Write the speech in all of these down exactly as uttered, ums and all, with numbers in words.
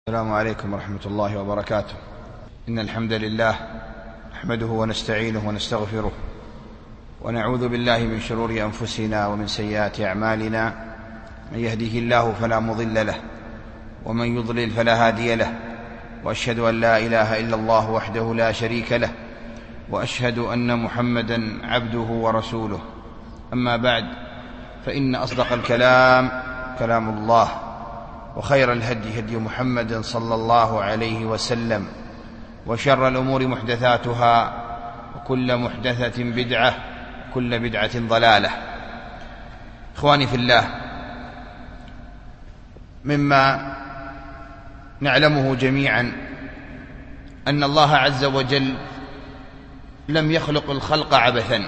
السلام عليكم ورحمة الله وبركاته. إن الحمد لله نحمده ونستعينه ونستغفره ونعوذ بالله من شرور أنفسنا ومن سيئات أعمالنا. من يهده الله فلا مضل له ومن يضلل فلا هادي له، وأشهد أن لا إله إلا الله وحده لا شريك له، وأشهد أن محمدا عبده ورسوله. أما بعد، فإن أصدق الكلام كلام الله، وخير الهدي هدي محمد صلى الله عليه وسلم، وشر الأمور محدثاتها، وكل محدثة بدعة، وكل بدعة ضلالة. إخواني في الله، مما نعلمه جميعا أن الله عز وجل لم يخلق الخلق عبثا.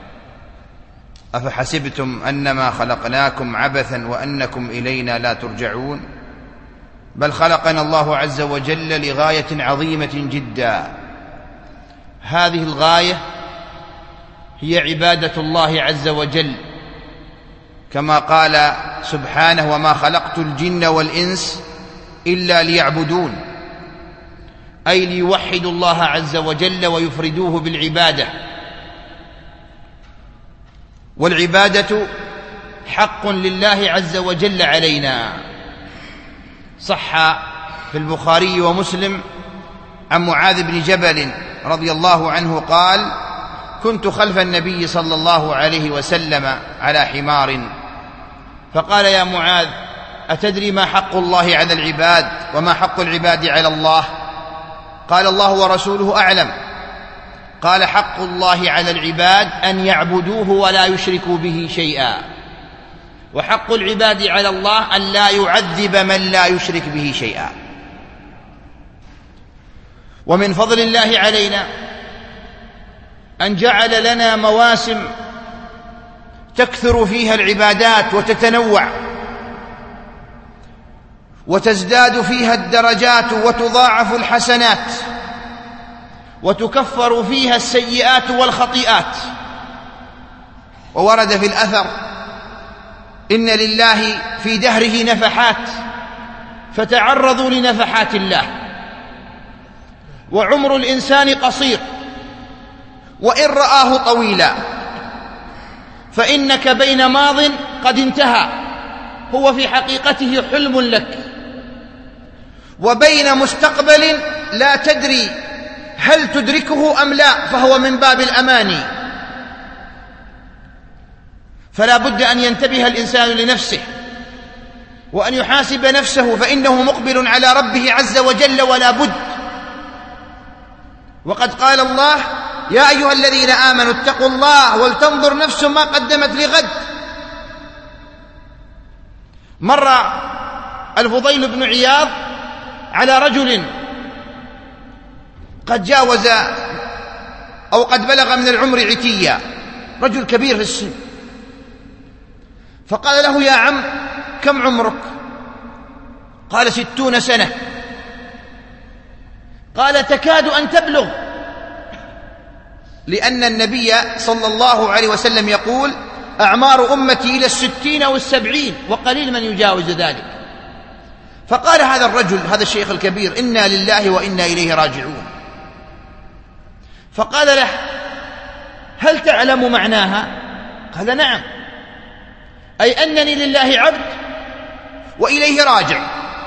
أفحسبتم أنما خلقناكم عبثا وأنكم إلينا لا ترجعون، بل خلقنا الله عز وجل لغاية عظيمة جدا. هذه الغاية هي عبادة الله عز وجل، كما قال سبحانه: وما خلقت الجن والإنس إلا ليعبدون، أي ليوحدوا الله عز وجل ويفردوه بالعبادة. والعبادة حق لله عز وجل علينا. صح في البخاري ومسلم عن معاذ بن جبل رضي الله عنه قال: كنت خلف النبي صلى الله عليه وسلم على حمار، فقال: يا معاذ، أتدري ما حق الله على العباد وما حق العباد على الله؟ قال: الله ورسوله أعلم. قال: حق الله على العباد أن يعبدوه ولا يشركوا به شيئا، وحق العباد على الله أن لا يعذب من لا يشرك به شيئا. ومن فضل الله علينا أن جعل لنا مواسم تكثر فيها العبادات وتتنوع، وتزداد فيها الدرجات وتضاعف الحسنات، وتكفر فيها السيئات والخطيئات. وورد في الأثر: إن لله في دهره نفحات، فتعرضوا لنفحات الله. وعمر الإنسان قصير، وإن رآه طويلا، فإنك بين ماض قد انتهى، هو في حقيقته حلم لك، وبين مستقبل لا تدري هل تدركه أم لا، فهو من باب الأماني. فلا بد أن ينتبه الإنسان لنفسه وأن يحاسب نفسه، فإنه مقبل على ربه عز وجل ولا بد. وقد قال الله: يا أيها الذين آمنوا اتقوا الله ولتنظر نفس ما قدمت لغد. مر الفضيل بن عياض على رجل قد جاوز أو قد بلغ من العمر عتيا، رجل كبير في السن، فقال له: يا عم، كم عمرك؟ قال: ستون سنة. قال: تكاد أن تبلغ، لأن النبي صلى الله عليه وسلم يقول: أعمار أمتي إلى الستين والسبعين، وقليل من يجاوز ذلك. فقال هذا الرجل، هذا الشيخ الكبير: إنا لله وإنا إليه راجعون. فقال له: هل تعلم معناها؟ قال: نعم، أي أنني لله عبد وإليه راجع.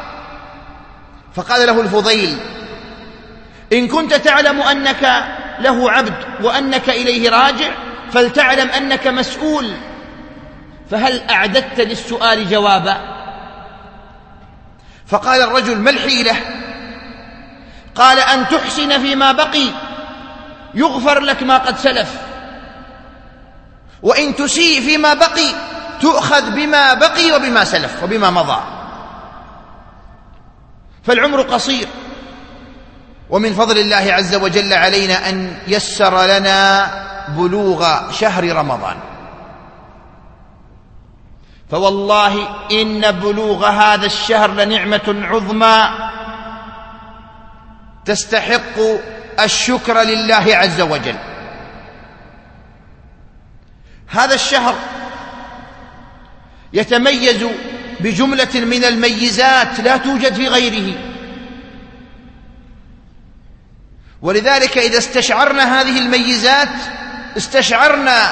فقال له الفضيل: إن كنت تعلم أنك له عبد وأنك إليه راجع، فلتعلم أنك مسؤول، فهل أعددت للسؤال جوابا؟ فقال الرجل: ما الحيلة؟ قال: أن تحسن فيما بقي يغفر لك ما قد سلف، وإن تسيء فيما بقي تؤخذ بما بقي وبما سلف وبما مضى. فالعمر قصير، ومن فضل الله عز وجل علينا أن يسر لنا بلوغ شهر رمضان. فوالله إن بلوغ هذا الشهر لنعمة عظمى تستحق الشكر لله عز وجل. هذا الشهر يتميز بجملة من الميزات لا توجد في غيره. ولذلك إذا استشعرنا هذه الميزات استشعرنا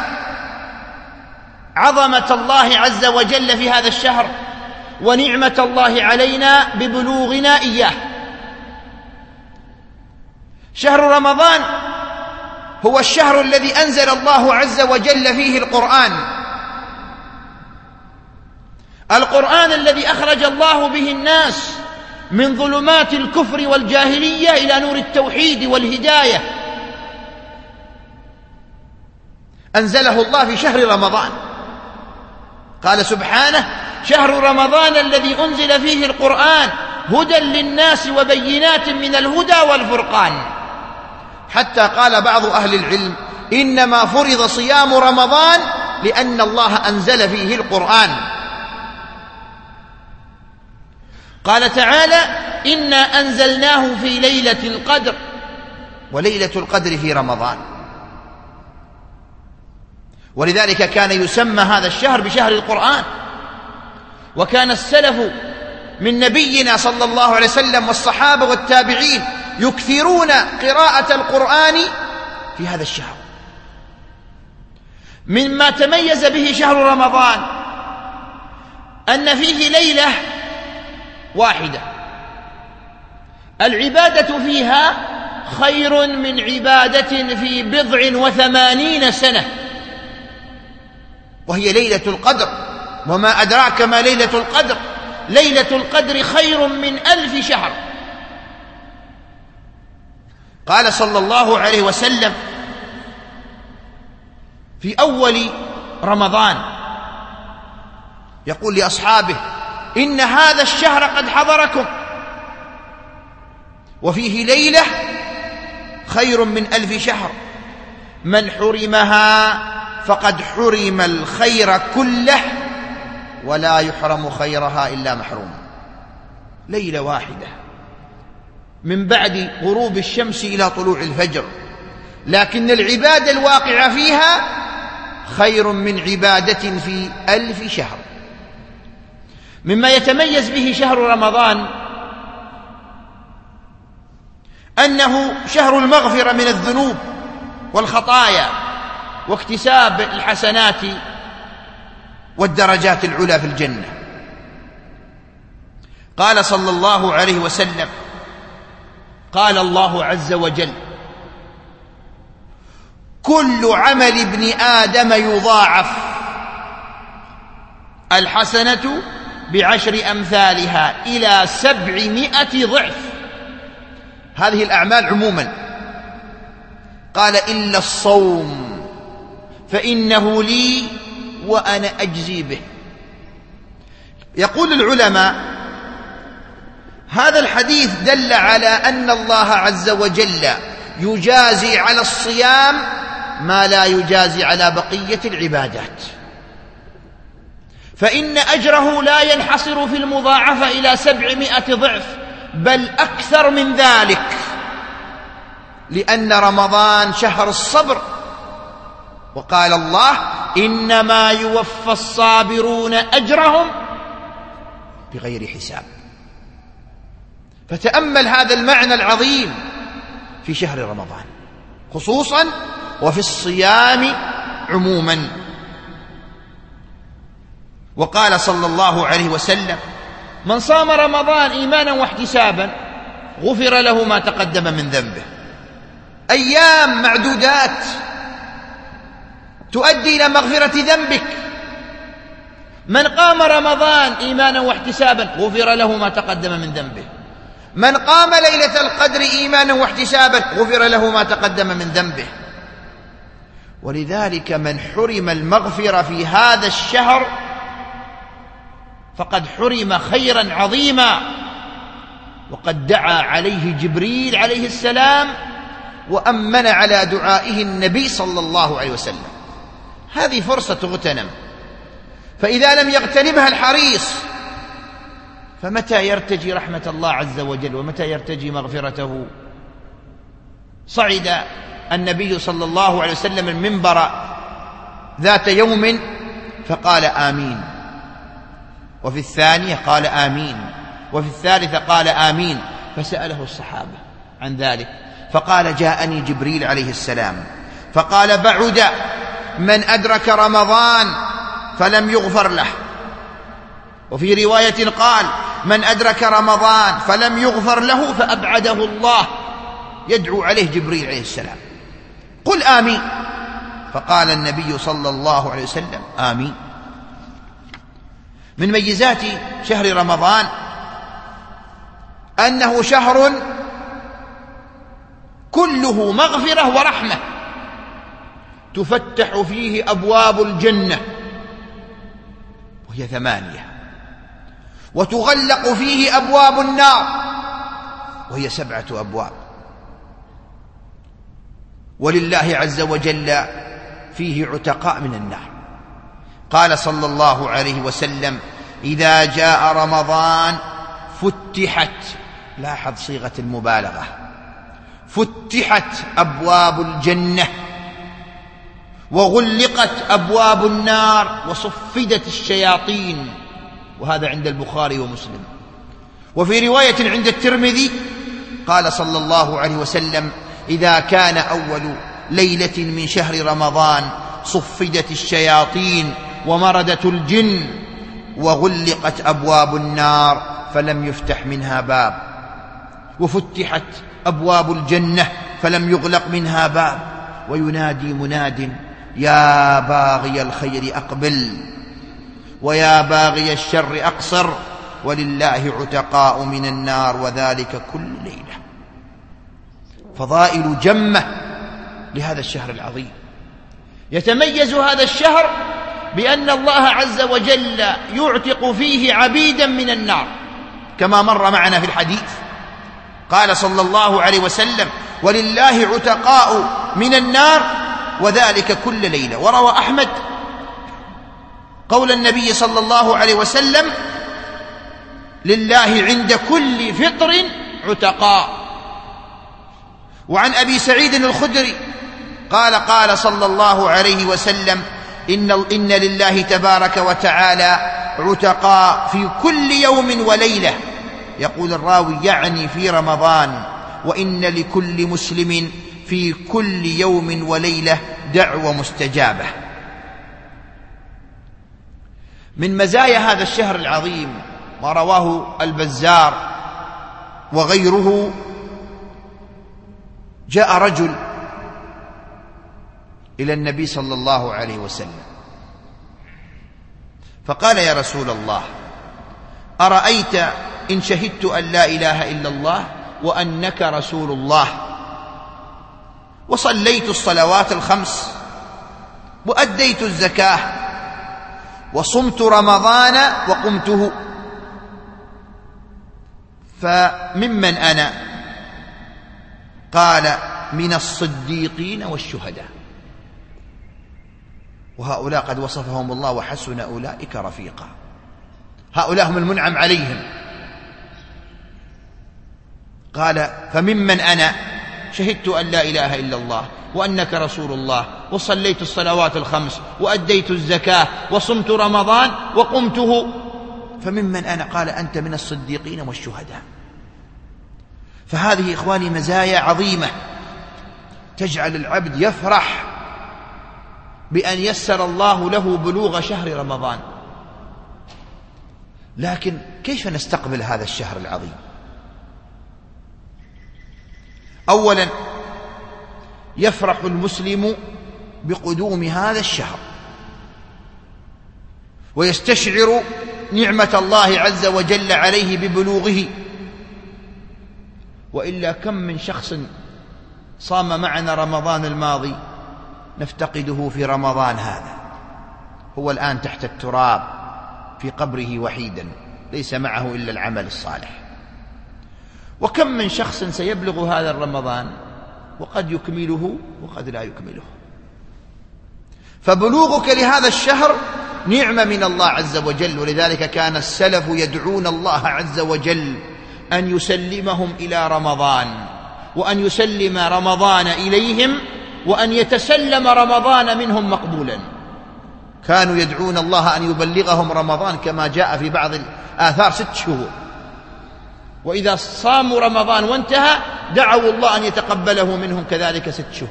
عظمة الله عز وجل في هذا الشهر ونعمة الله علينا ببلوغنا إياه. شهر رمضان هو الشهر الذي أنزل الله عز وجل فيه القرآن، القرآن الذي أخرج الله به الناس من ظلمات الكفر والجاهلية إلى نور التوحيد والهداية، أنزله الله في شهر رمضان. قال سبحانه: شهر رمضان الذي أنزل فيه القرآن هدى للناس وبينات من الهدى والفرقان. حتى قال بعض أهل العلم: إنما فرض صيام رمضان لأن الله أنزل فيه القرآن. قال تعالى: إنا أنزلناه في ليلة القدر، وليلة القدر في رمضان. ولذلك كان يسمى هذا الشهر بشهر القرآن. وكان السلف من نبينا صلى الله عليه وسلم والصحابة والتابعين يكثرون قراءة القرآن في هذا الشهر. مما تميز به شهر رمضان أن فيه ليلة واحدة العبادة فيها خير من عبادة في بضع وثمانين سنة، وهي ليلة القدر. وما أدراك ما ليلة القدر؟ ليلة القدر خير من ألف شهر. قال صلى الله عليه وسلم في أول رمضان، يقول لأصحابه: إن هذا الشهر قد حضركم وفيه ليلة خير من ألف شهر، من حرمها فقد حرم الخير كله ولا يحرم خيرها إلا محروم. ليلة واحدة من بعد غروب الشمس إلى طلوع الفجر، لكن العبادة الواقعة فيها خير من عبادة في ألف شهر. مما يتميز به شهر رمضان أنه شهر المغفرة من الذنوب والخطايا واكتساب الحسنات والدرجات العلى في الجنة. قال صلى الله عليه وسلم: قال الله عز وجل: كل عمل ابن آدم يضاعف، الحسنة بعشر أمثالها إلى سبعمائة ضعف. هذه الأعمال عموما. قال: إلا الصوم فإنه لي وأنا أجزي به. يقول العلماء: هذا الحديث دل على أن الله عز وجل يجازي على الصيام ما لا يجازي على بقية العبادات، فإن أجره لا ينحصر في المضاعفة إلى سبعمائة ضعف، بل أكثر من ذلك، لأن رمضان شهر الصبر. وقال الله: إنما يوفى الصابرون أجرهم بغير حساب. فتأمل هذا المعنى العظيم في شهر رمضان خصوصا وفي الصيام عموما. وقال صلى الله عليه وسلم: من صام رمضان إيمانا واحتسابا غفر له ما تقدم من ذنبه. أيام معدودات تؤدي إلى مغفرة ذنبك. من قام رمضان إيمانا واحتسابا غفر له ما تقدم من ذنبه. من قام ليلة القدر إيمانا واحتسابا غفر له ما تقدم من ذنبه. ولذلك من حرم المغفرة في هذا الشهر فقد حرم خيرا عظيما. وقد دعا عليه جبريل عليه السلام وأمن على دعائه النبي صلى الله عليه وسلم. هذه فرصة تغتنم، فإذا لم يغتنمها الحريص فمتى يرتجي رحمة الله عز وجل ومتى يرتجي مغفرته؟ صعد النبي صلى الله عليه وسلم المنبر ذات يوم فقال آمين، وفي الثانية قال آمين، وفي الثالثة قال آمين، فسأله الصحابة عن ذلك فقال: جاءني جبريل عليه السلام فقال: بعد من أدرك رمضان فلم يغفر له. وفي رواية قال: من أدرك رمضان فلم يغفر له فأبعده الله. يدعو عليه جبريل عليه السلام: قل آمين. فقال النبي صلى الله عليه وسلم: آمين. من ميزات شهر رمضان أنه شهر كله مغفرة ورحمة، تفتح فيه أبواب الجنة وهي ثمانية، وتغلق فيه أبواب النار وهي سبعة أبواب، ولله عز وجل فيه عتقاء من النار. قال صلى الله عليه وسلم: إذا جاء رمضان فتحت، لاحظ صيغة المبالغة، فتحت أبواب الجنة وغلقت أبواب النار وصفدت الشياطين. وهذا عند البخاري ومسلم. وفي رواية عند الترمذي قال صلى الله عليه وسلم: إذا كان أول ليلة من شهر رمضان صفدت الشياطين ومردت الجن وغلقت أبواب النار فلم يفتح منها باب، وفتحت أبواب الجنة فلم يغلق منها باب. وينادي مناد: يا باغي الخير أقبل ويا باغي الشر أقصر، ولله عتقاء من النار وذلك كل ليلة. فضائل جمة لهذا الشهر العظيم. يتميز هذا الشهر بأن الله عز وجل يعتق فيه عبيدا من النار، كما مر معنا في الحديث. قال صلى الله عليه وسلم: ولله عتقاء من النار وذلك كل ليلة. وروى أحمد قول النبي صلى الله عليه وسلم: لله عند كل فطر عتقاء. وعن أبي سعيد الخدري قال: قال صلى الله عليه وسلم: إن, إن لله تبارك وتعالى عتقاء في كل يوم وليلة. يقول الراوي: يعني في رمضان. وإن لكل مسلم في كل يوم وليلة دعوة مستجابة. من مزايا هذا الشهر العظيم ما رواه البزار وغيره: جاء رجل إلى النبي صلى الله عليه وسلم فقال: يا رسول الله، أرأيت إن شهدت أن لا إله إلا الله وأنك رسول الله، وصليت الصلوات الخمس وأديت الزكاة وصمت رمضان وقمته، فممن أنا؟ قال: من الصديقين والشهداء. وهؤلاء قد وصفهم الله وحسن أولئك رفيقا. هؤلاء هم المنعم عليهم. قال: فممن أنا؟ شهدت أن لا إله إلا الله وأنك رسول الله وصليت الصلوات الخمس وأديت الزكاة وصمت رمضان وقمته، فممن أنا؟ قال: أنت من الصديقين والشهداء. فهذه إخواني مزايا عظيمة تجعل العبد يفرح بأن يسر الله له بلوغ شهر رمضان. لكن كيف نستقبل هذا الشهر العظيم؟ أولا، يفرح المسلم بقدوم هذا الشهر ويستشعر نعمة الله عز وجل عليه ببلوغه. وإلا كم من شخص صام معنا رمضان الماضي نفتقده في رمضان هذا، هو الآن تحت التراب في قبره وحيدا ليس معه إلا العمل الصالح. وكم من شخص سيبلغ هذا الرمضان وقد يكمله وقد لا يكمله. فبلوغك لهذا الشهر نعمة من الله عز وجل. ولذلك كان السلف يدعون الله عز وجل أن يسلمهم إلى رمضان، وأن يسلم رمضان إليهم، وأن يتسلم رمضان منهم مقبولا. كانوا يدعون الله أن يبلغهم رمضان كما جاء في بعض الآثار ست شهور، وإذا صاموا رمضان وانتهى دعوا الله أن يتقبله منهم كذلك ست شهور.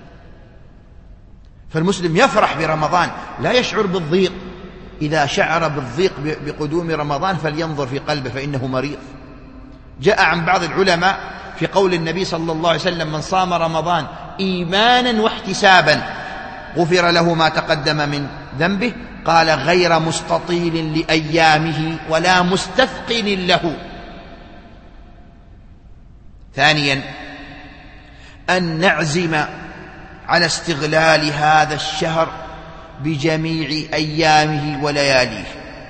فالمسلم يفرح برمضان، لا يشعر بالضيق. إذا شعر بالضيق بقدوم رمضان فلينظر في قلبه فإنه مريض. جاء عن بعض العلماء في قول النبي صلى الله عليه وسلم: من صام رمضان إيمانا واحتسابا غفر له ما تقدم من ذنبه، قال: غير مستطيل لأيامه ولا مستثقل له. ثانيا، أن نعزم على استغلال هذا الشهر بجميع أيامه ولياليه،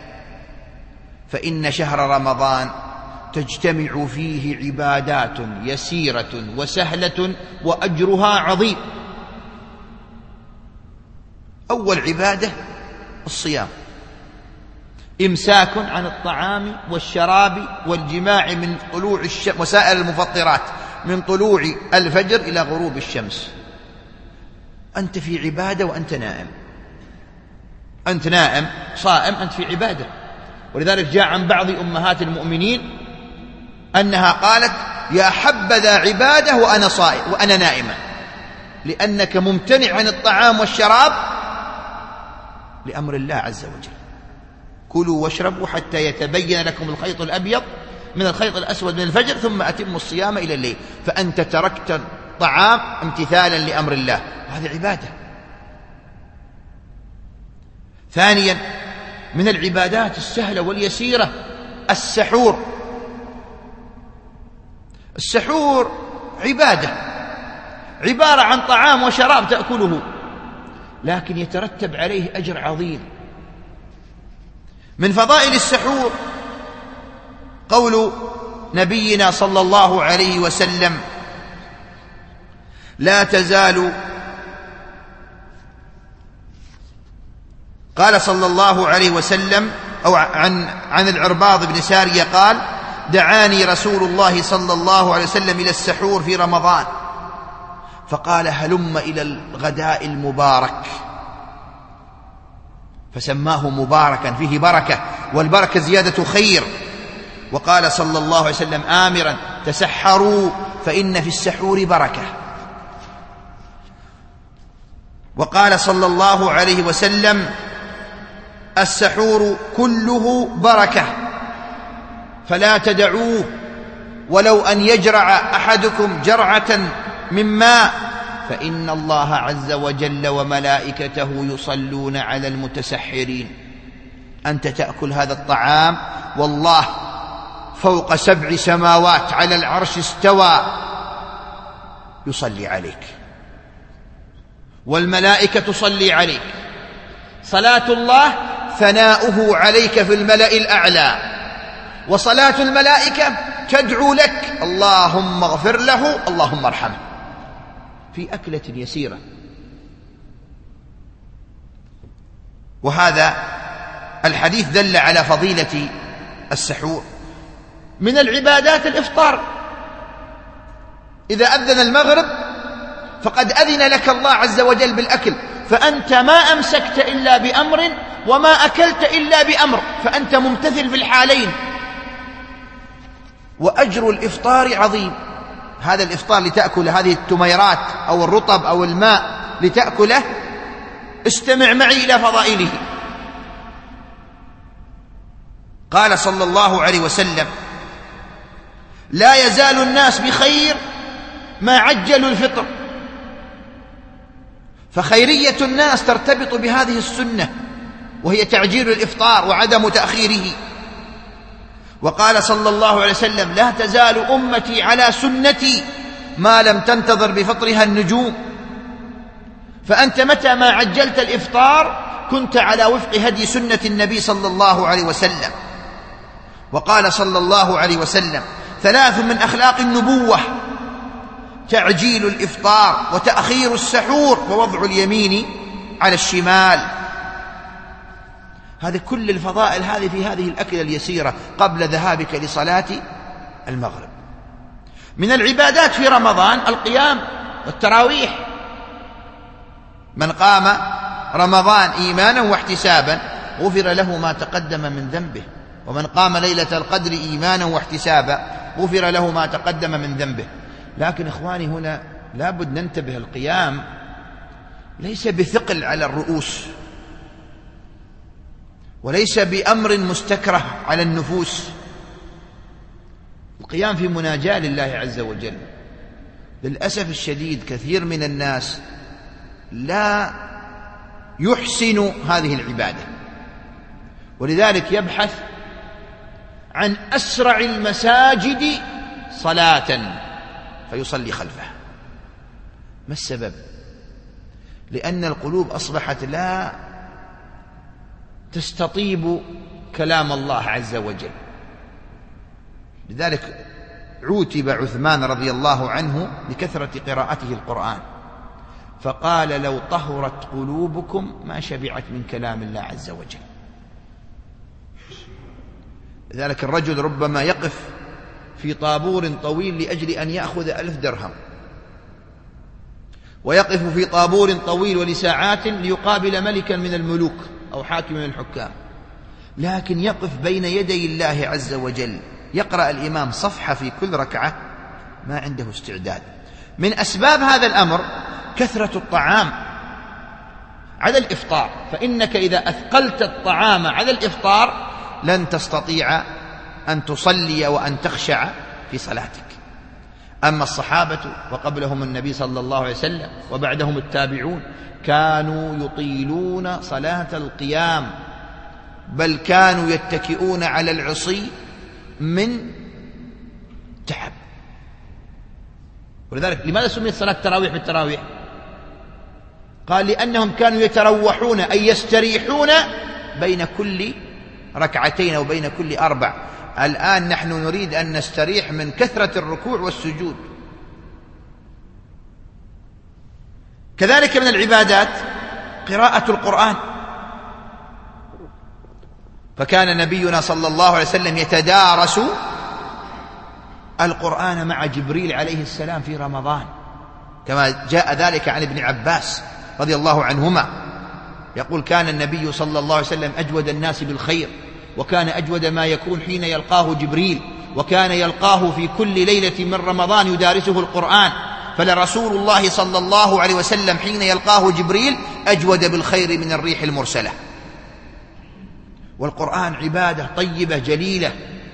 فإن شهر رمضان تجتمع فيه عبادات يسيرة وسهلة وأجرها عظيم. أول عبادة الصيام، إمساك عن الطعام والشراب والجماع من طلوع الشمس وسائر المفطرات من طلوع الفجر إلى غروب الشمس. أنت في عبادة وأنت نائم، أنت نائم صائم، أنت في عبادة. ولذلك جاء عن بعض أمهات المؤمنين أنها قالت: يا حبذا عبادة وأنا صائم وأنا نائمة، لأنك ممتنع عن الطعام والشراب لأمر الله عز وجل. كلوا واشربوا حتى يتبين لكم الخيط الأبيض من الخيط الأسود من الفجر ثم أتموا الصيام إلى الليل. فأنت تركت الطعام امتثالا لأمر الله، وهذه عبادة. ثانيا، من العبادات السهلة واليسيرة السحور. السحور عبادة، عبارة عن طعام وشراب تأكله، لكن يترتب عليه أجر عظيم. من فضائل السحور قول نبينا صلى الله عليه وسلم: لا تزال قال صلى الله عليه وسلم أو عن عن العرباض بن سارية قال: دعاني رسول الله صلى الله عليه وسلم إلى السحور في رمضان، فقال: هلم إلى الغداء المبارك، فسماه مباركا فيه بركة، والبركة زيادة خير. وقال صلى الله عليه وسلم آمرا: تسحروا فإن في السحور بركة. وقال صلى الله عليه وسلم: السحور كله بركة فلا تدعوه، ولو أن يجرع أحدكم جرعة من ماء فإن الله عز وجل وملائكته يصلون على المتسحرين. أنت تأكل هذا الطعام والله فوق سبع سماوات على العرش استوى يصلي عليك، والملائكة تصلي عليك. صلاة الله ثناؤه عليك في الملأ الأعلى، وصلاة الملائكة تدعو لك: اللهم اغفر له، اللهم ارحمه، في أكلة يسيرة. وهذا الحديث دل على فضيلة السحور. من العبادات الإفطار، إذا أذن المغرب فقد أذن لك الله عز وجل بالأكل، فأنت ما أمسكت إلا بأمر وما أكلت إلا بأمر، فأنت ممتثل في الحالين. وأجر الإفطار عظيم. هذا الإفطار لتأكل هذه التميرات أو الرطب أو الماء لتأكله، استمع معي إلى فضائله. قال صلى الله عليه وسلم: لا يزال الناس بخير ما عجلوا الفطر. فخيرية الناس ترتبط بهذه السنة، وهي تعجيل الإفطار وعدم تأخيره. وقال صلى الله عليه وسلم: لا تزال أمتي على سنتي ما لم تنتظر بفطرها النجوم. فأنت متى ما عجلت الإفطار كنت على وفق هدي سنة النبي صلى الله عليه وسلم. وقال صلى الله عليه وسلم: ثلاث من أخلاق النبوة: تعجيل الإفطار وتأخير السحور ووضع اليمين على الشمال. هذه كل الفضائل هذه في هذه الأكلة اليسيرة قبل ذهابك لصلاة المغرب. من العبادات في رمضان القيام والتراويح. من قام رمضان إيمانا واحتسابا غفر له ما تقدم من ذنبه، ومن قام ليلة القدر إيمانا واحتسابا غفر له ما تقدم من ذنبه. لكن إخواني هنا لابد ننتبه، القيام ليس بثقل على الرؤوس، وليس بأمر مستكره على النفوس. القيام في مناجاة لله عز وجل. للأسف الشديد كثير من الناس لا يحسن هذه العبادة، ولذلك يبحث عن أسرع المساجد صلاة فيصلي خلفها. ما السبب؟ لأن القلوب أصبحت لا تستطيب كلام الله عز وجل. لذلك عوتب عثمان رضي الله عنه لكثرة قراءته القرآن، فقال: لو طهرت قلوبكم ما شبعت من كلام الله عز وجل. لذلك الرجل ربما يقف في طابور طويل لأجل أن يأخذ ألف درهم، ويقف في طابور طويل ولساعات ليقابل ملكا من الملوك أو حاكم من الحكام، لكن يقف بين يدي الله عز وجل يقرأ الإمام صفحة في كل ركعة ما عنده استعداد. من أسباب هذا الأمر كثرة الطعام على الإفطار، فإنك إذا أثقلت الطعام على الإفطار لن تستطيع أن تصلي وأن تخشع في صلاتك. أما الصحابة وقبلهم النبي صلى الله عليه وسلم وبعدهم التابعون كانوا يطيلون صلاة القيام، بل كانوا يتكئون على العصي من تعب. ولذلك لماذا سميت صلاة التراويح بالتراويح؟ قال: لأنهم كانوا يتروحون أي يستريحون بين كل ركعتين أو بين كل أربع. الآن نحن نريد أن نستريح من كثرة الركوع والسجود. كذلك من العبادات قراءة القرآن، فكان نبينا صلى الله عليه وسلم يتدارس القرآن مع جبريل عليه السلام في رمضان، كما جاء ذلك عن ابن عباس رضي الله عنهما، يقول: كان النبي صلى الله عليه وسلم أجود الناس بالخير، وكان أجود ما يكون حين يلقاه جبريل، وكان يلقاه في كل ليلة من رمضان يدارسه القرآن، فلرسول الله صلى الله عليه وسلم حين يلقاه جبريل أجود بالخير من الريح المرسلة. والقرآن عبادة طيبة جليلة،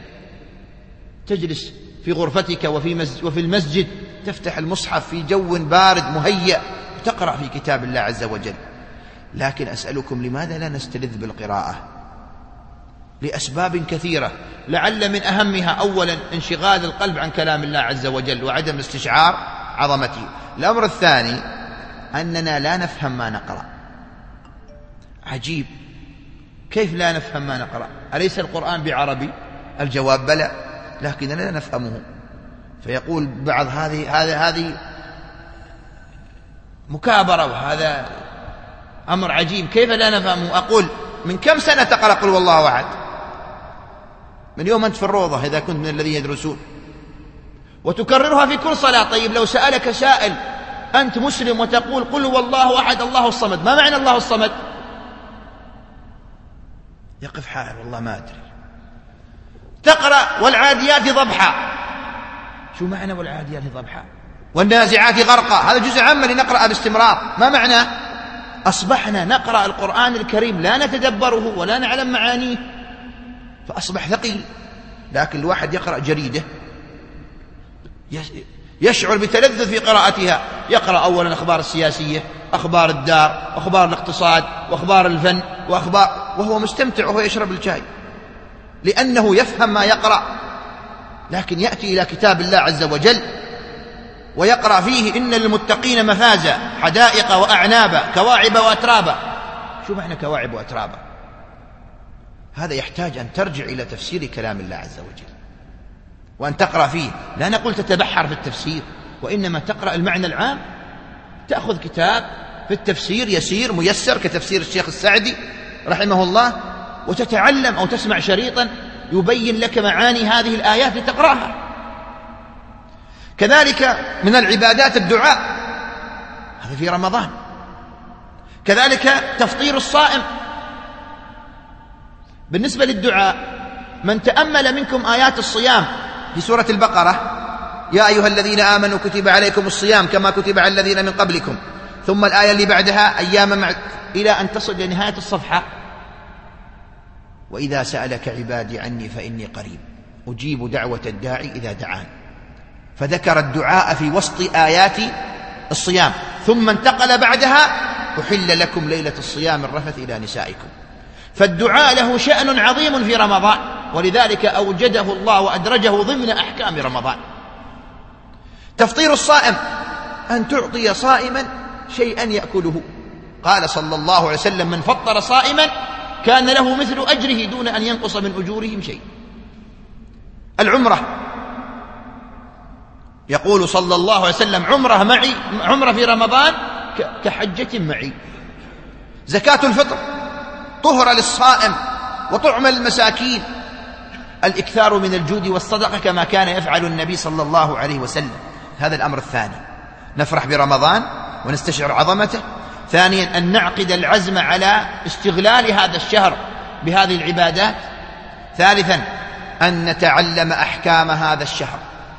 تجلس في غرفتك وفي, وفي المسجد تفتح المصحف في جو بارد مهيأ تقرأ في كتاب الله عز وجل. لكن أسألكم، لماذا لا نستلذ بالقراءة؟ لأسباب كثيرة، لعل من أهمها أولا انشغال القلب عن كلام الله عز وجل وعدم استشعار عظمته. الأمر الثاني أننا لا نفهم ما نقرأ. عجيب، كيف لا نفهم ما نقرأ؟ أليس القرآن بعربي؟ الجواب بلى، لكننا لا نفهمه. فيقول بعض هذه هذا هذه مكابرة، وهذا أمر عجيب، كيف لا نفهمه؟ أقول: من كم سنة تقرأ قل والله أحد؟ من يوم أنت في الروضة إذا كنت من الذين يدرسون، وتكررها في كل صلاة. طيب لو سألك سائل أنت مسلم وتقول قل والله أحد الله الصمد، ما معنى الله الصمد؟ يقف حائر، والله ما أدري. تقرأ والعاديات ضبحا، شو معنى والعاديات ضبحا؟ والنازعات غرقا، هذا جزء عام لنقرأ باستمرار، ما معنى؟ أصبحنا نقرأ القرآن الكريم لا نتدبره ولا نعلم معانيه، فأصبح ثقيل. لكن الواحد يقرأ جريدة يشعر بتلذذ في قراءتها، يقرأ أولا أخبار السياسية، أخبار الدار، أخبار الاقتصاد، وأخبار الفن، وأخبار، وهو مستمتع وهو يشرب الشاي، لأنه يفهم ما يقرأ. لكن يأتي إلى كتاب الله عز وجل ويقرأ فيه: إن للمتقين مفازا حدائق وأعنابا كواعب وأترابا. شو معنى كواعب وأترابا؟ هذا يحتاج أن ترجع إلى تفسير كلام الله عز وجل وأن تقرأ فيه. لا نقول تتبحر في التفسير، وإنما تقرأ المعنى العام. تأخذ كتاب في التفسير يسير ميسر كتفسير الشيخ السعدي رحمه الله، وتتعلم، أو تسمع شريطا يبين لك معاني هذه الآيات لتقرأها. كذلك من العبادات الدعاء، هذا في رمضان. كذلك تفطير الصائم. بالنسبة للدعاء، من تأمل منكم آيات الصيام في سورة البقرة يا أيها الذين آمنوا كتب عليكم الصيام كما كتب على الذين من قبلكم، ثم الآية اللي بعدها أياما مع... إلى أن تصل لنهاية الصفحة: وإذا سألك عبادي عني فإني قريب أجيب دعوة الداعي إذا دعان. فذكر الدعاء في وسط آيات الصيام، ثم انتقل بعدها: أحل لكم ليلة الصيام الرفث إلى نسائكم. فالدعاء له شأن عظيم في رمضان، ولذلك أوجده الله وأدرجه ضمن أحكام رمضان. تفطير الصائم أن تعطي صائما شيئا يأكله. قال صلى الله عليه وسلم: من فطر صائما كان له مثل أجره دون أن ينقص من أجورهم شيء. العمرة، يقول صلى الله عليه وسلم: عمرة معي، عمرة في رمضان كحجة معي. زكاة الفطر طهر للصائم وطعم للمساكين. الإكثار من الجود والصدقة كما كان يفعل النبي صلى الله عليه وسلم. هذا الأمر الثاني، نفرح برمضان ونستشعر عظمته. ثانيا، أن نعقد العزم على استغلال هذا الشهر بهذه العبادات. ثالثا، أن نتعلم أحكام هذا الشهر.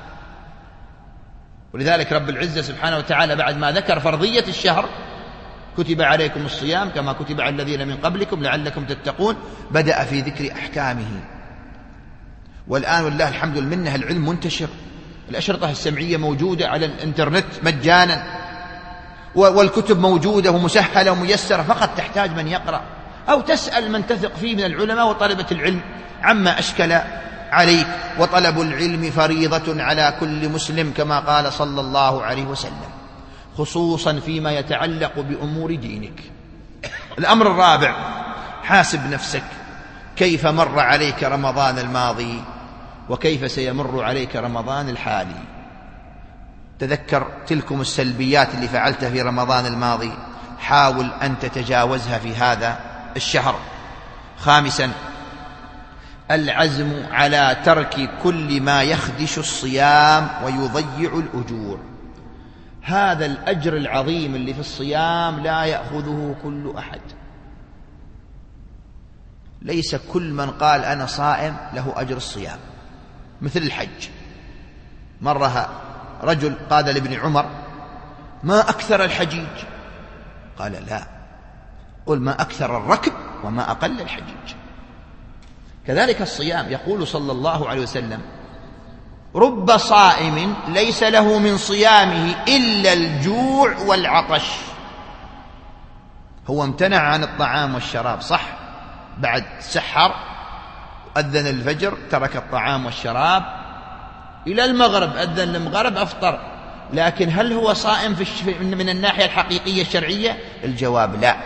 ولذلك رب العزة سبحانه وتعالى بعد ما ذكر فرضية الشهر: كتب عليكم الصيام كما كتب على الذين من قبلكم لعلكم تتقون، بدأ في ذكر أحكامه. والآن والله الحمد لله العلم منتشر، الأشرطة السمعية موجودة على الإنترنت مجانا، والكتب موجودة ومسهلة وميسرة، فقط تحتاج من يقرأ أو تسأل من تثق فيه من العلماء وطلبة العلم عما أشكل عليك. وطلب العلم فريضة على كل مسلم كما قال صلى الله عليه وسلم، خصوصا فيما يتعلق بأمور دينك. الأمر الرابع: حاسب نفسك، كيف مر عليك رمضان الماضي وكيف سيمر عليك رمضان الحالي. تذكر تلكم السلبيات اللي فعلتها في رمضان الماضي، حاول أن تتجاوزها في هذا الشهر. خامسا، العزم على ترك كل ما يخدش الصيام ويضيع الأجور. هذا الأجر العظيم اللي في الصيام لا يأخذه كل أحد. ليس كل من قال أنا صائم له أجر الصيام. مثل الحج، مرة رجل قال لابن عمر: ما أكثر الحجيج؟ قال: لا، قل ما أكثر الركب وما أقل الحجيج. كذلك الصيام، يقول صلى الله عليه وسلم: رب صائم ليس له من صيامه إلا الجوع والعطش. هو امتنع عن الطعام والشراب، صح، بعد سحر أذن الفجر ترك الطعام والشراب إلى المغرب، أذن المغرب أفطر، لكن هل هو صائم في من الناحية الحقيقية الشرعية؟ الجواب لا،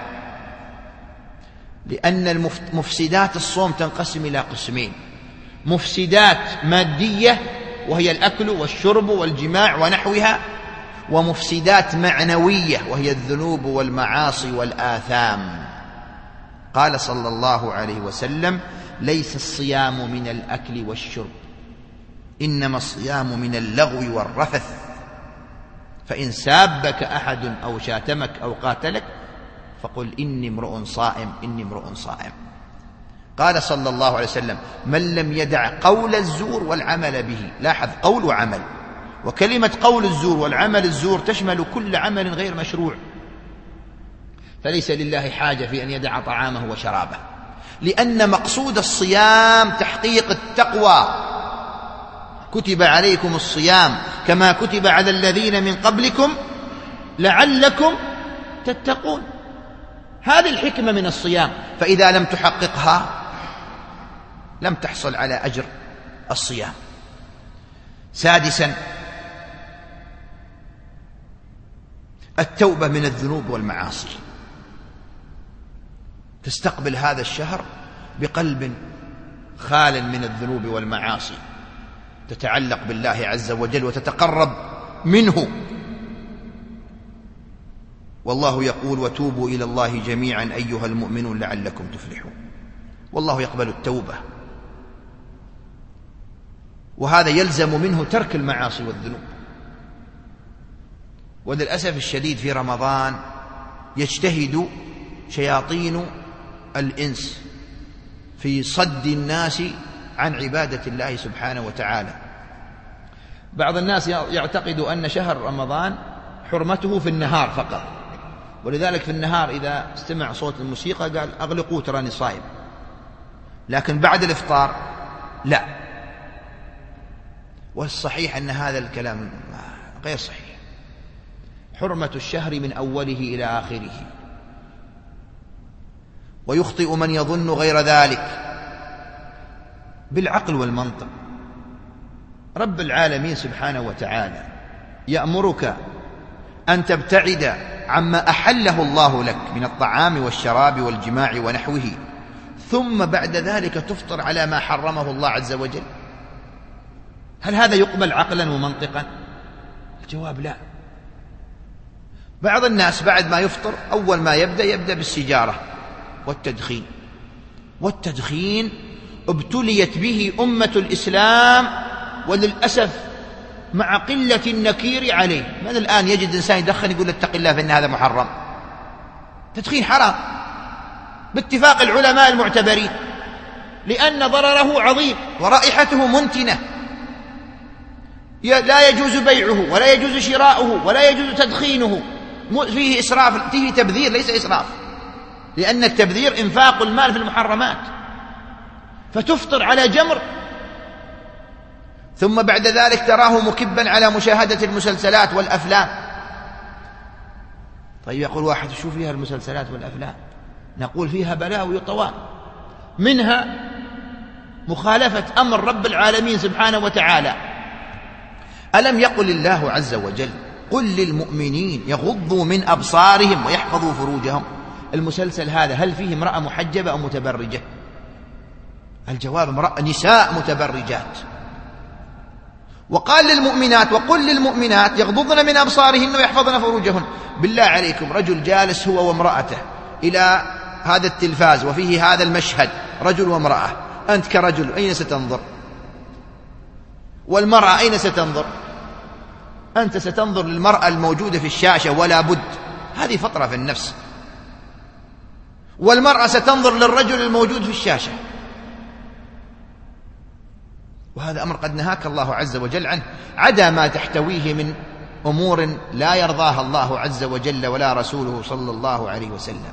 لأن مفسدات الصوم تنقسم إلى قسمين: مفسدات مادية وهي الأكل والشرب والجماع ونحوها، ومفسدات معنوية وهي الذنوب والمعاصي والآثام. قال صلى الله عليه وسلم: ليس الصيام من الأكل والشرب، إنما الصيام من اللغو والرفث، فإن سابك أحد أو شاتمك أو قاتلك فقل إني امرؤ صائم، إني امرؤ صائم. قال صلى الله عليه وسلم: من لم يدع قول الزور والعمل به. لاحظ، قول وعمل، وكلمة قول الزور والعمل الزور تشمل كل عمل غير مشروع، فليس لله حاجة في أن يدع طعامه وشرابه، لأن مقصود الصيام تحقيق التقوى. كتب عليكم الصيام كما كتب على الذين من قبلكم لعلكم تتقون. هذه الحكمة من الصيام، فإذا لم تحققها لم تحصل على أجر الصيام. سادسا، التوبة من الذنوب والمعاصي. تستقبل هذا الشهر بقلب خال من الذنوب والمعاصي، تتعلق بالله عز وجل وتتقرب منه. والله يقول: وتوبوا إلى الله جميعا أيها المؤمنون لعلكم تفلحون. والله يقبل التوبة، وهذا يلزم منه ترك المعاصي والذنوب. وللأسف الشديد في رمضان يجتهد شياطين الإنس في صد الناس عن عبادة الله سبحانه وتعالى. بعض الناس يعتقد أن شهر رمضان حرمته في النهار فقط، ولذلك في النهار إذا استمع صوت الموسيقى قال أغلقوا تراني صائم، لكن بعد الإفطار لا. والصحيح أن هذا الكلام غير صحيح. حرمة الشهر من أوله إلى آخره، ويخطئ من يظن غير ذلك بالعقل والمنطق. رب العالمين سبحانه وتعالى يأمرك أن تبتعد عما أحله الله لك من الطعام والشراب والجماع ونحوه، ثم بعد ذلك تفطر على ما حرمه الله عز وجل. هل هذا يقبل عقلا ومنطقا؟ الجواب لا. بعض الناس بعد ما يفطر أول ما يبدأ يبدأ بالسجارة والتدخين، والتدخين ابتليت به أمة الإسلام، وللأسف مع قلة النكير عليه. من الآن يجد إنسان يدخن يقول اتق الله فإن هذا محرم؟ تدخين حرام باتفاق العلماء المعتبرين، لأن ضرره عظيم ورائحته منتنة، لا يجوز بيعه ولا يجوز شراؤه ولا يجوز تدخينه، فيه إسراف، فيه تبذير ليس إسراف، لأن التبذير إنفاق المال في المحرمات. فتفطر على جمر، ثم بعد ذلك تراه مكبا على مشاهدة المسلسلات والأفلام. طيب يقول واحد شو فيها المسلسلات والأفلام؟ نقول فيها بلاوي طوال، منها مخالفة أمر رب العالمين سبحانه وتعالى. ألم يقل الله عز وجل قل للمؤمنين يغضوا من أبصارهم ويحفظوا فروجهم؟ المسلسل هذا هل فيه امرأة محجبة أو متبرجة؟ الجواب امرأة، نساء متبرجات. وقال للمؤمنات وقل للمؤمنات يغضضن من أبصارهن ويحفظن فروجهن. بالله عليكم، رجل جالس هو وامرأته إلى هذا التلفاز وفيه هذا المشهد، رجل وامرأة، أنت كرجل أين ستنظر؟ والمرأة أين ستنظر؟ أنت ستنظر للمرأة الموجودة في الشاشة ولا بد، هذه فطرة في النفس. والمرأة ستنظر للرجل الموجود في الشاشة، وهذا أمر قد نهاك الله عز وجل عنه، عدا ما تحتويه من أمور لا يرضاها الله عز وجل ولا رسوله صلى الله عليه وسلم.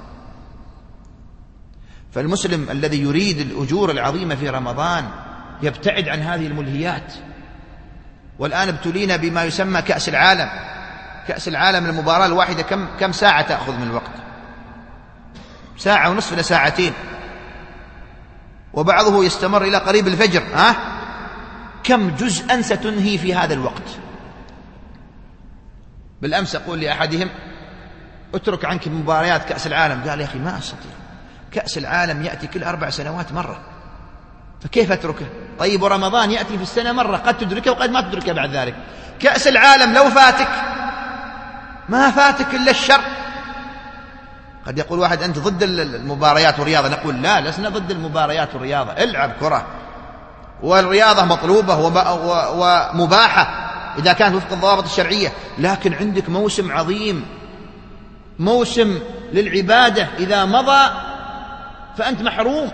فالمسلم الذي يريد الأجور العظيمة في رمضان يبتعد عن هذه الملهيات. والآن ابتلينا بما يسمى كأس العالم. كأس العالم المباراة الواحدة كم كم ساعة تأخذ من الوقت؟ ساعة ونصف إلى ساعتين، وبعضه يستمر إلى قريب الفجر. ها؟ كم جزءا ستنهي في هذا الوقت؟ بالأمس أقول لأحدهم اترك عنك مباريات كأس العالم، قال يا أخي ما أستطيع، كأس العالم يأتي كل أربع سنوات مرة، فكيف أتركه؟ طيب ورمضان يأتي في السنة مرة، قد تدركه وقد ما تدركه بعد ذلك. كأس العالم لو فاتك ما فاتك إلا الشر. قد يقول واحد أنت ضد المباريات والرياضة، نقول لا، لسنا ضد المباريات والرياضة، العب كرة، والرياضة مطلوبة ومباحة إذا كانت وفق الضوابط الشرعية، لكن عندك موسم عظيم، موسم للعبادة، إذا مضى فأنت محروم.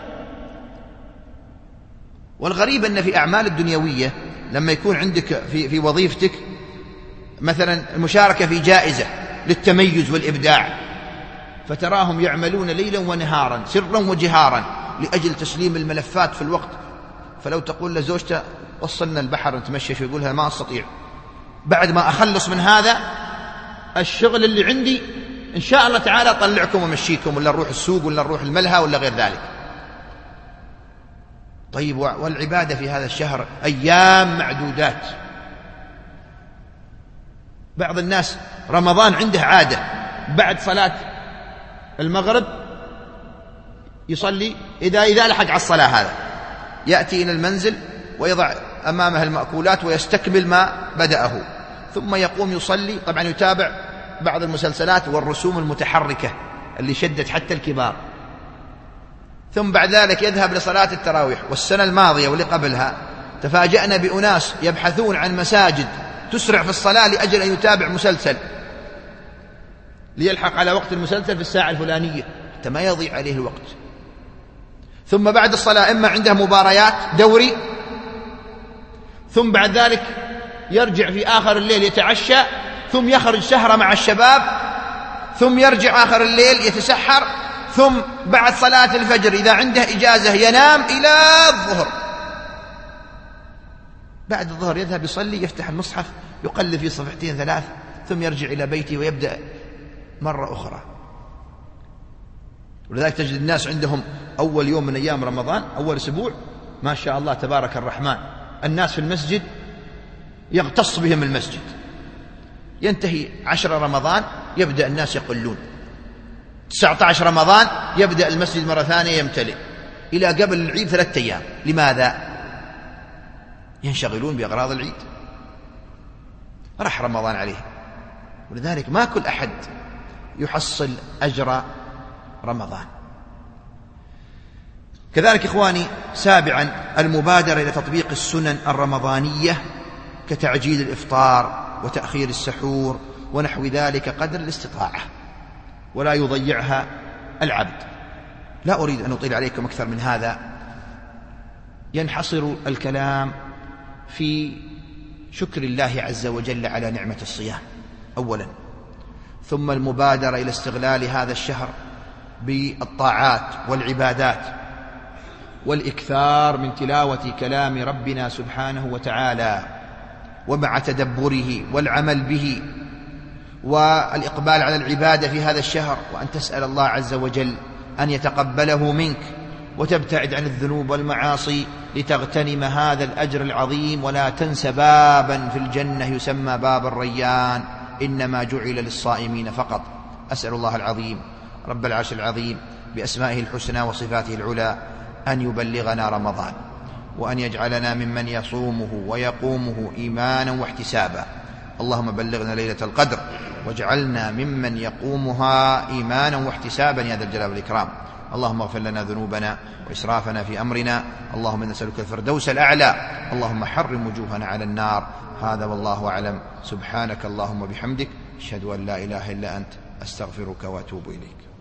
والغريب أن في أعمال الدنيوية لما يكون عندك في, في وظيفتك مثلا المشاركة في جائزة للتميز والإبداع، فتراهم يعملون ليلا ونهارا سرا وجهارا لأجل تسليم الملفات في الوقت. فلو تقول لزوجته وصلنا البحر نتمشى، شو يقولها ما أستطيع، بعد ما أخلص من هذا الشغل اللي عندي إن شاء الله تعالى أطلعكم ومشيكم، ولا نروح السوق ولا نروح الملهى ولا غير ذلك. طيب والعبادة في هذا الشهر أيام معدودات. بعض الناس رمضان عنده عادة بعد صلاة المغرب يصلي، إذا إذا لحق على الصلاة هذا يأتي إلى المنزل ويضع أمامه المأكولات ويستكمل ما بدأه، ثم يقوم يصلي. طبعا يتابع بعض المسلسلات والرسوم المتحركة اللي شدت حتى الكبار، ثم بعد ذلك يذهب لصلاة التراويح. والسنة الماضية واللي قبلها تفاجأنا بأناس يبحثون عن مساجد تسرع في الصلاة لأجل أن يتابع مسلسل ليلحق على وقت المسلسل في الساعة الفلانية حتى ما يضيع عليه الوقت. ثم بعد الصلاة إما عنده مباريات دوري، ثم بعد ذلك يرجع في آخر الليل يتعشى، ثم يخرج سهرة مع الشباب، ثم يرجع آخر الليل يتسحر، ثم بعد صلاة الفجر إذا عنده إجازة ينام إلى الظهر. بعد الظهر يذهب يصلي، يفتح المصحف يقلب في صفحتين ثلاث، ثم يرجع إلى بيته ويبدأ مرة أخرى. ولذلك تجد الناس عندهم أول يوم من أيام رمضان، أول أسبوع، ما شاء الله تبارك الرحمن، الناس في المسجد يغتص بهم المسجد. ينتهي عشر رمضان يبدأ الناس يقلون، تسعة عشر رمضان يبدأ المسجد مرة ثانية يمتلئ، إلى قبل العيد ثلاثة أيام. لماذا؟ ينشغلون بأغراض العيد، راح رمضان عليه. ولذلك ما كل أحد يحصل أجر رمضان. كذلك إخواني، سابعا المبادرة إلى تطبيق السنن الرمضانية كتعجيل الإفطار وتأخير السحور ونحو ذلك قدر الاستطاعة، ولا يضيعها العبد. لا أريد أن أطيل عليكم أكثر من هذا. ينحصر الكلام في شكر الله عز وجل على نعمة الصيام أولا، ثم المبادرة إلى استغلال هذا الشهر بالطاعات والعبادات، والإكثار من تلاوة كلام ربنا سبحانه وتعالى ومع تدبره والعمل به، والإقبال على العبادة في هذا الشهر، وأن تسأل الله عز وجل أن يتقبله منك وتبتعد عن الذنوب والمعاصي لتغتنم هذا الأجر العظيم. ولا تنس بابا في الجنة يسمى باب الريان، إنما جعل للصائمين فقط. أسأل الله العظيم رب العرش العظيم بأسمائه الحسنى وصفاته العلى أن يبلغنا رمضان، وأن يجعلنا ممن يصومه ويقومه إيمانا واحتسابا. اللهم بلغنا ليلة القدر واجعلنا ممن يقومها إيمانا واحتسابا يا ذا الجلال والإكرام. اللهم اغفر لنا ذنوبنا وإسرافنا في أمرنا. اللهم نسألك الفردوس الأعلى. اللهم حرم وجوهنا على النار. هذا والله أعلم. سبحانك اللهم وبحمدك، أشهد أن لا إله إلا أنت، أستغفرك وأتوب إليك.